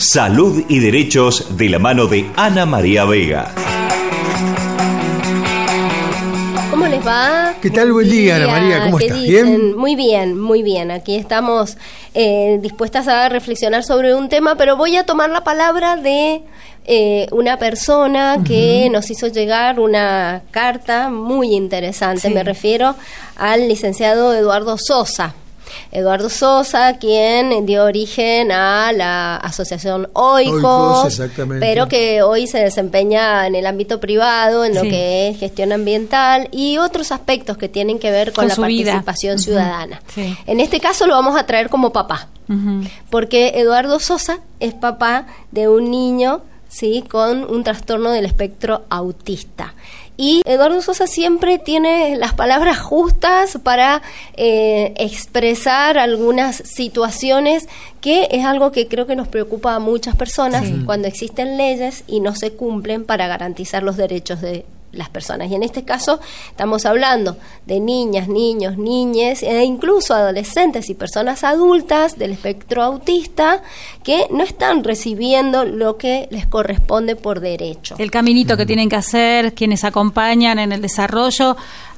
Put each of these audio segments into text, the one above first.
Salud y Derechos de la mano de Ana María Vega. ¿Cómo les va? ¿Qué tal? Buen día, Ana María. ¿Cómo estás? ¿Bien? Muy bien, muy bien. Aquí estamos dispuestas a reflexionar sobre un tema, pero voy a tomar la palabra de una persona que nos hizo llegar una carta muy interesante. Sí. Me refiero al licenciado Eduardo Sosa. Eduardo Sosa, quien dio origen a la asociación Oikos, pero que hoy se desempeña en el ámbito privado, en lo que es gestión ambiental y otros aspectos que tienen que ver con la participación ciudadana. Sí. En este caso lo vamos a traer como papá, porque Eduardo Sosa es papá de un niño, ¿sí?, con un trastorno del espectro autista. Y Eduardo Sosa siempre tiene las palabras justas para expresar algunas situaciones, que es algo que creo que nos preocupa a muchas personas cuando existen leyes y no se cumplen para garantizar los derechos de las personas. Y en este caso estamos hablando de niñas, niños, niñes e incluso adolescentes y personas adultas del espectro autista que no están recibiendo lo que les corresponde por derecho. El caminito que tienen que hacer quienes acompañan en el desarrollo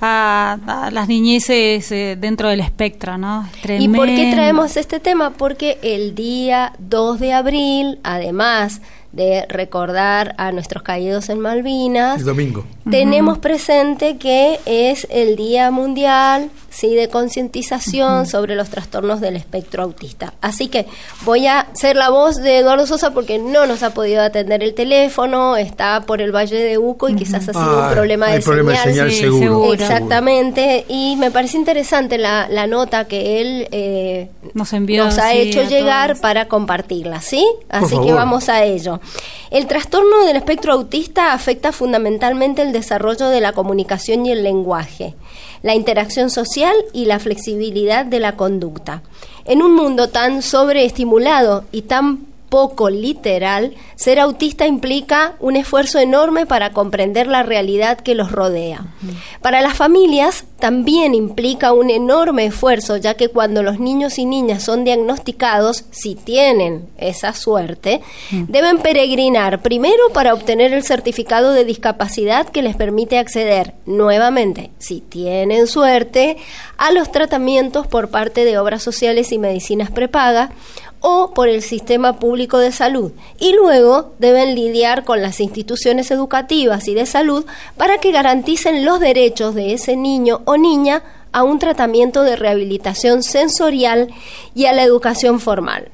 a las niñeces dentro del espectro, ¿no? Tremendo. ¿Y por qué traemos este tema? Porque el día 2 de abril, además de recordar a nuestros caídos en Malvinas, el domingo, tenemos presente que es el Día Mundial, sí, de concientización sobre los trastornos del espectro autista. Así que voy a ser la voz de Eduardo Sosa porque no nos ha podido atender el teléfono, está por el Valle de Uco y quizás ha sido un problema de señal. Sí, seguro. Exactamente, y me parece interesante la nota que él nos ha hecho llegar para compartirla, ¿sí? Así que vamos a ello. El trastorno del espectro autista afecta fundamentalmente el desarrollo de la comunicación y el lenguaje, la interacción social y la flexibilidad de la conducta. En un mundo tan sobreestimulado y tan poco literal, ser autista implica un esfuerzo enorme para comprender la realidad que los rodea. Para las familias también implica un enorme esfuerzo, ya que cuando los niños y niñas son diagnosticados, si tienen esa suerte, deben peregrinar primero para obtener el certificado de discapacidad que les permite acceder nuevamente, si tienen suerte, a los tratamientos por parte de obras sociales y medicinas prepagas o por el sistema público de salud, y luego deben lidiar con las instituciones educativas y de salud para que garanticen los derechos de ese niño o niña a un tratamiento de rehabilitación sensorial y a la educación formal.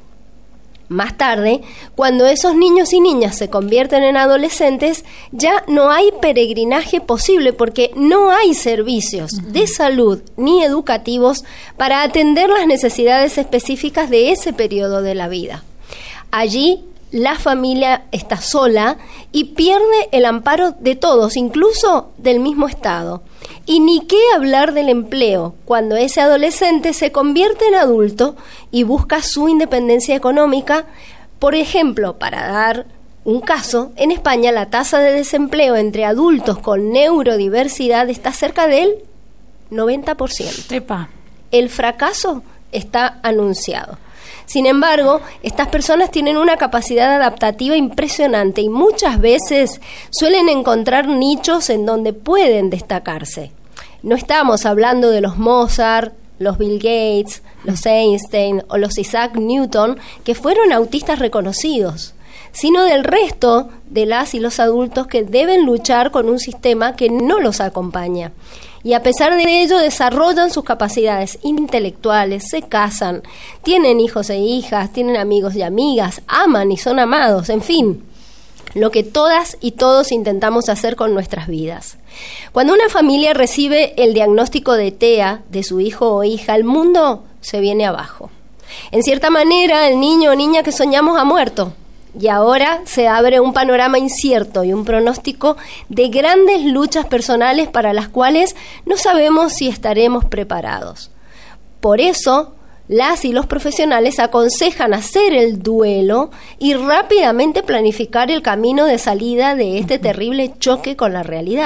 Más tarde, cuando esos niños y niñas se convierten en adolescentes, ya no hay peregrinaje posible porque no hay servicios de salud ni educativos para atender las necesidades específicas de ese periodo de la vida. Allí, la familia está sola y pierde el amparo de todos, incluso del mismo Estado. Y ni qué hablar del empleo, cuando ese adolescente se convierte en adulto y busca su independencia económica. Por ejemplo, para dar un caso, en España la tasa de desempleo entre adultos con neurodiversidad está cerca del 90%. Epa. El fracaso está anunciado. Sin embargo, estas personas tienen una capacidad adaptativa impresionante y muchas veces suelen encontrar nichos en donde pueden destacarse. No estamos hablando de los Mozart, los Bill Gates, los Einstein o los Isaac Newton, que fueron autistas reconocidos, sino del resto de las y los adultos que deben luchar con un sistema que no los acompaña. Y a pesar de ello desarrollan sus capacidades intelectuales, se casan, tienen hijos e hijas, tienen amigos y amigas, aman y son amados, en fin, lo que todas y todos intentamos hacer con nuestras vidas. Cuando una familia recibe el diagnóstico de TEA de su hijo o hija, el mundo se viene abajo. En cierta manera, el niño o niña que soñamos ha muerto. Y ahora se abre un panorama incierto y un pronóstico de grandes luchas personales para las cuales no sabemos si estaremos preparados. Por eso, las y los profesionales aconsejan hacer el duelo y rápidamente planificar el camino de salida de este terrible choque con la realidad.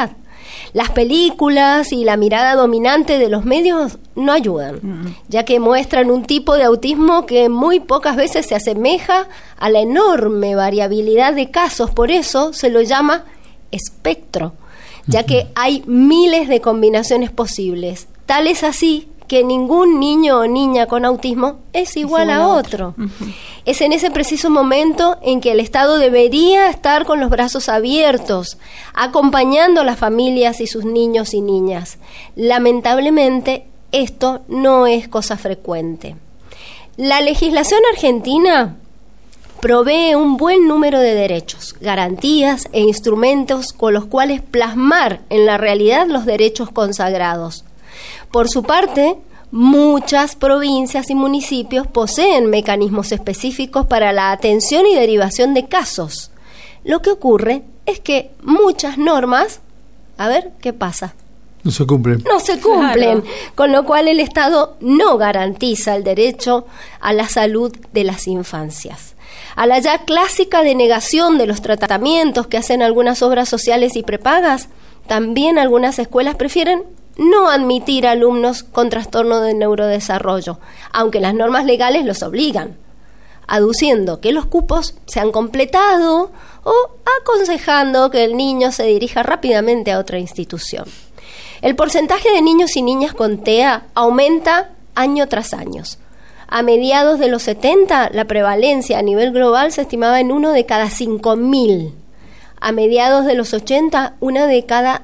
Las películas y la mirada dominante de los medios no ayudan, ya que muestran un tipo de autismo que muy pocas veces se asemeja a la enorme variabilidad de casos. Por eso se lo llama espectro, ya que hay miles de combinaciones posibles. Tal es así que ningún niño o niña con autismo es igual a otro. Es en ese preciso momento en que el Estado debería estar con los brazos abiertos, acompañando a las familias y sus niños y niñas. Lamentablemente, esto no es cosa frecuente. La legislación argentina provee un buen número de derechos, garantías e instrumentos con los cuales plasmar en la realidad los derechos consagrados. Por su parte, muchas provincias y municipios poseen mecanismos específicos para la atención y derivación de casos. Lo que ocurre es que muchas normas, a ver, ¿qué pasa? No se cumplen. No se cumplen, claro. Con lo cual el Estado no garantiza el derecho a la salud de las infancias. A la ya clásica denegación de los tratamientos que hacen algunas obras sociales y prepagas, también algunas escuelas prefieren no admitir alumnos con trastorno de neurodesarrollo, aunque las normas legales los obligan, aduciendo que los cupos se han completado o aconsejando que el niño se dirija rápidamente a otra institución. El porcentaje de niños y niñas con TEA aumenta año tras año. A mediados de los 70, la prevalencia a nivel global se estimaba en 1 de cada 5.000. A mediados de los 80, 1 de cada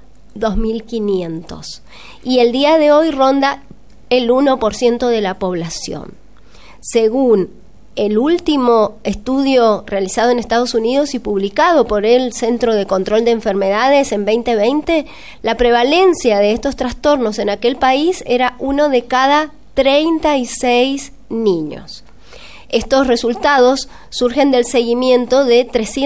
2.500. Y el día de hoy ronda el 1% de la población. Según el último estudio realizado en Estados Unidos y publicado por el Centro de Control de Enfermedades en 2020, la prevalencia de estos trastornos en aquel país era 1 de cada 36 niños. Estos resultados surgen del seguimiento de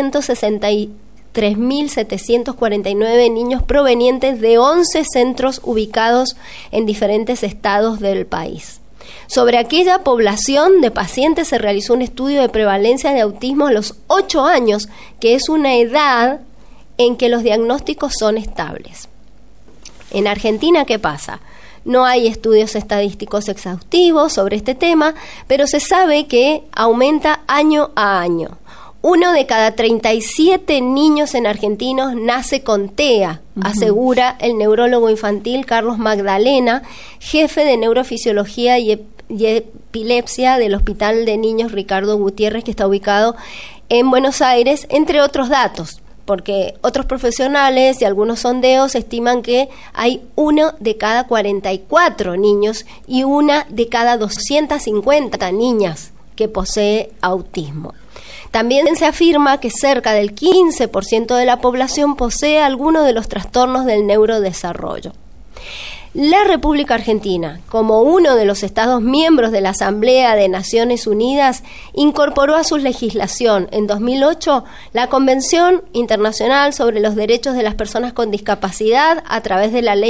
3.749 niños provenientes de 11 centros ubicados en diferentes estados del país. Sobre aquella población de pacientes se realizó un estudio de prevalencia de autismo a los 8 años, que es una edad en que los diagnósticos son estables. En Argentina, ¿qué pasa? No hay estudios estadísticos exhaustivos sobre este tema, pero se sabe que aumenta año a año. 1 de cada 37 niños en argentinos nace con TEA, asegura el neurólogo infantil Carlos Magdalena, jefe de neurofisiología y epilepsia del Hospital de Niños Ricardo Gutiérrez, que está ubicado en Buenos Aires, entre otros datos, porque otros profesionales y algunos sondeos estiman que hay 1 de cada 44 niños y 1 de cada 250 niñas que posee autismo. También se afirma que cerca del 15% de la población posee alguno de los trastornos del neurodesarrollo. La República Argentina, como uno de los Estados miembros de la Asamblea de Naciones Unidas, incorporó a su legislación en 2008 la Convención Internacional sobre los Derechos de las Personas con Discapacidad a través de la Ley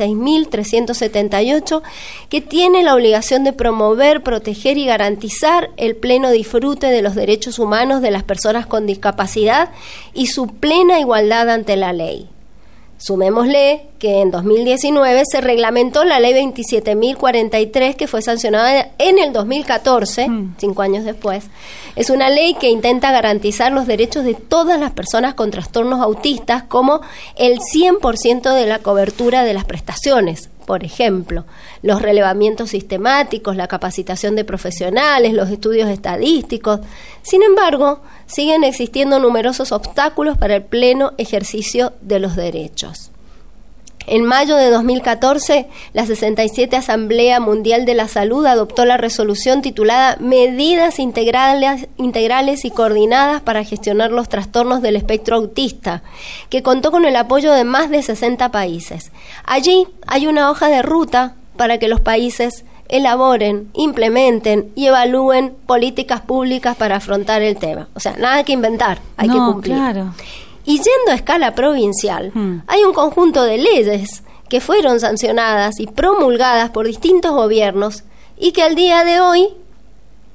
26.378, que tiene la obligación de promover, proteger y garantizar el pleno disfrute de los derechos humanos de las personas con discapacidad y su plena igualdad ante la ley. Sumémosle que en 2019 se reglamentó la Ley 27.043, que fue sancionada en el 2014, 5 años después. Es una ley que intenta garantizar los derechos de todas las personas con trastornos autistas, como el 100% de la cobertura de las prestaciones. Por ejemplo, los relevamientos sistemáticos, la capacitación de profesionales, los estudios estadísticos. Sin embargo, siguen existiendo numerosos obstáculos para el pleno ejercicio de los derechos. En mayo de 2014, la 67 Asamblea Mundial de la Salud adoptó la resolución titulada Medidas integrales y coordinadas para gestionar los trastornos del espectro autista, que contó con el apoyo de más de 60 países. Allí hay una hoja de ruta para que los países elaboren, implementen y evalúen políticas públicas para afrontar el tema. O sea, nada que inventar, hay que cumplir. Claro. Y yendo a escala provincial, hay un conjunto de leyes que fueron sancionadas y promulgadas por distintos gobiernos y que al día de hoy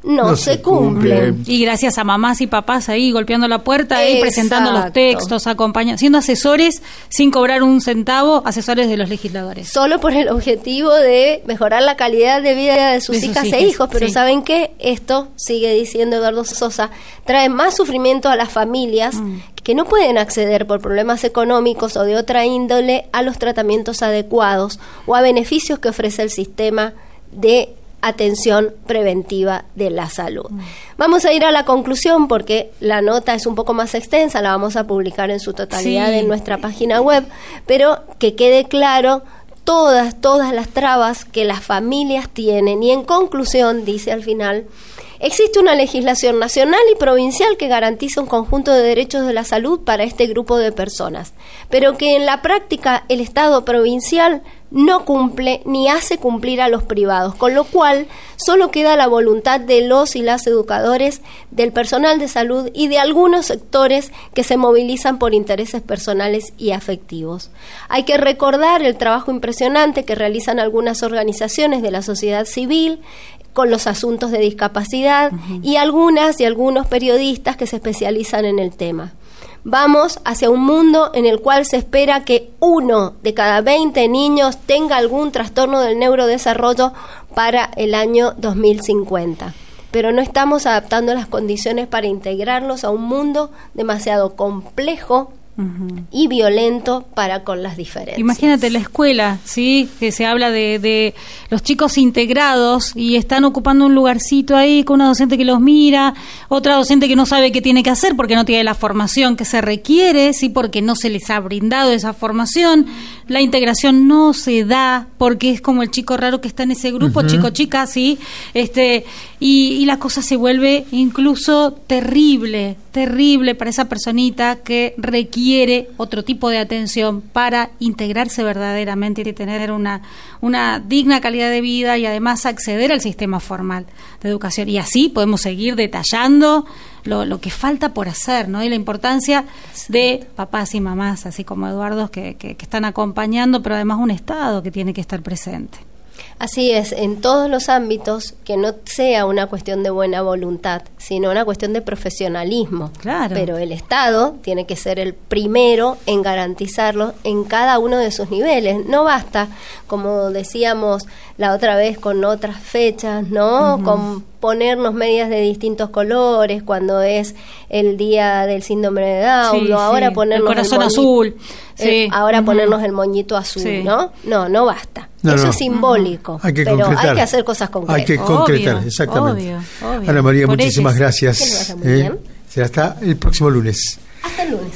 no se cumplen. Y gracias a mamás y papás ahí golpeando la puerta, ahí presentando los textos, acompañando, siendo asesores sin cobrar un centavo, asesores de los legisladores. Solo por el objetivo de mejorar la calidad de vida de sus hijas e hijos, pero ¿saben qué? Esto, sigue diciendo Eduardo Sosa, trae más sufrimiento a las familias que no pueden acceder por problemas económicos o de otra índole a los tratamientos adecuados o a beneficios que ofrece el sistema de atención preventiva de la salud. Vamos a ir a la conclusión porque la nota es un poco más extensa, la vamos a publicar en su totalidad en nuestra página web, pero que quede claro todas las trabas que las familias tienen. Y en conclusión, dice al final, existe una legislación nacional y provincial que garantiza un conjunto de derechos de la salud para este grupo de personas, pero que en la práctica el Estado provincial no cumple ni hace cumplir a los privados, con lo cual solo queda la voluntad de los y las educadores, del personal de salud y de algunos sectores que se movilizan por intereses personales y afectivos. Hay que recordar el trabajo impresionante que realizan algunas organizaciones de la sociedad civil con los asuntos de discapacidad y algunas y algunos periodistas que se especializan en el tema. Vamos hacia un mundo en el cual se espera que 1 de cada 20 niños tenga algún trastorno del neurodesarrollo para el año 2050. Pero no estamos adaptando las condiciones para integrarlos a un mundo demasiado complejo y violento para con las diferencias. Imagínate la escuela, ¿sí? Que se habla de los chicos integrados y están ocupando un lugarcito ahí con una docente que los mira, otra docente que no sabe qué tiene que hacer porque no tiene la formación que se requiere, sí, porque no se les ha brindado esa formación. La integración no se da porque es como el chico raro que está en ese grupo, chico-chica, sí, y la cosa se vuelve incluso terrible para esa personita que requiere otro tipo de atención para integrarse verdaderamente y tener una digna calidad de vida y además acceder al sistema formal de educación. Y así podemos seguir detallando lo que falta por hacer, ¿no? Y la importancia de papás y mamás, así como Eduardo, que están acompañando, pero además un Estado que tiene que estar presente. Así es, en todos los ámbitos, que no sea una cuestión de buena voluntad, sino una cuestión de profesionalismo. Claro. Pero el Estado tiene que ser el primero en garantizarlo en cada uno de sus niveles. No basta, como decíamos la otra vez con otras fechas, ¿no? Con ponernos medias de distintos colores cuando es el día del síndrome de Down, ¿no? Ahora ponernos el corazón azul. Ahora ponernos el moñito azul, ¿no? No basta. Eso es simbólico, pero hay que hacer cosas concretas. Hay que concretar, exactamente. Obvio. Ana María, muchísimas gracias. Que lo vaya muy bien. Será hasta el próximo lunes. Hasta el lunes.